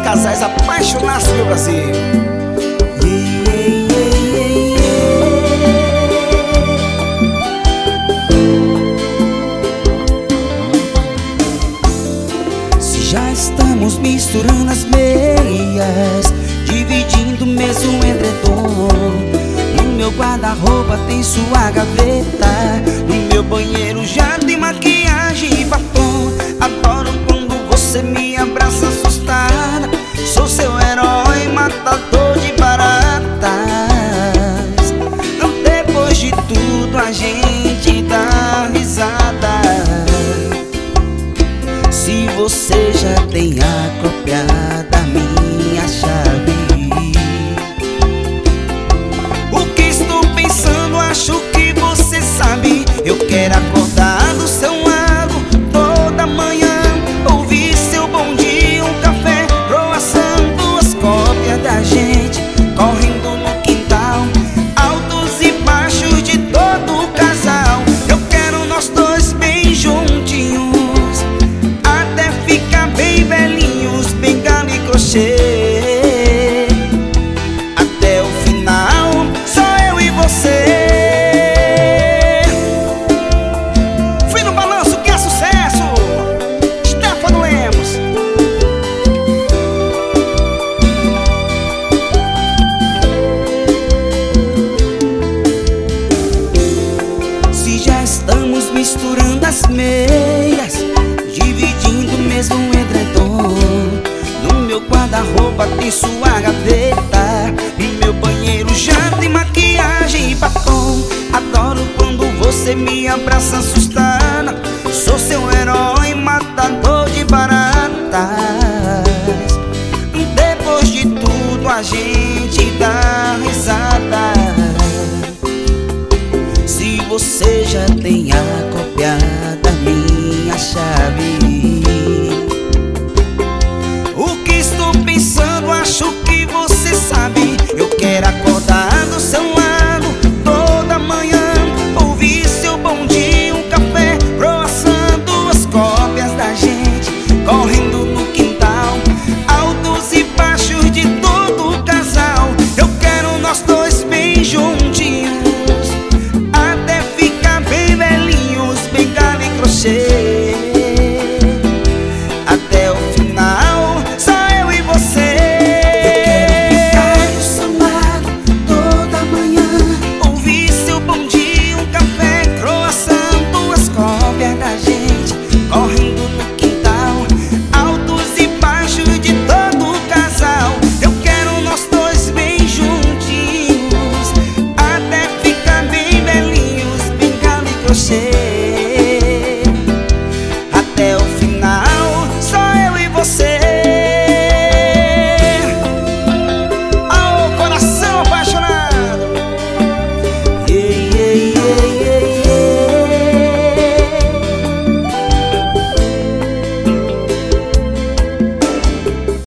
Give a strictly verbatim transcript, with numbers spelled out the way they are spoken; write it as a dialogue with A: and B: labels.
A: casais apaixonados do Brasil.
B: Se já estamos misturando as meias, dividindo o mesmo edredom, no meu guarda-roupa tem sua gaveta, no meu banheiro já tem maquiagem e batom. Adoro quando você me abraça assustada, sou seu herói, matador de baratas. Depois de tudo a gente dá risada. Se você já tem acopiado a minha chave, o que estou pensando, acho que você sabe. Eu quero acordar do seu lado toda manhã, ouvir seu bom dia, um café, croissant, duas cópias da gente correndo no quintal, altos e baixos de todo o casal. Eu quero nós dois bem juntinhos, até ficar bem velhinhos, bengala e crochê. Até o final, só eu e você. Fui no balanço que é sucesso, Stefano Lemos. Se já estamos misturando as meias, dividindo o mesmo edredom, no meu guarda-roupa tem sua gaveta, no meu banheiro já tem maquiagem e batom. Adoro quando você me abraça assustada,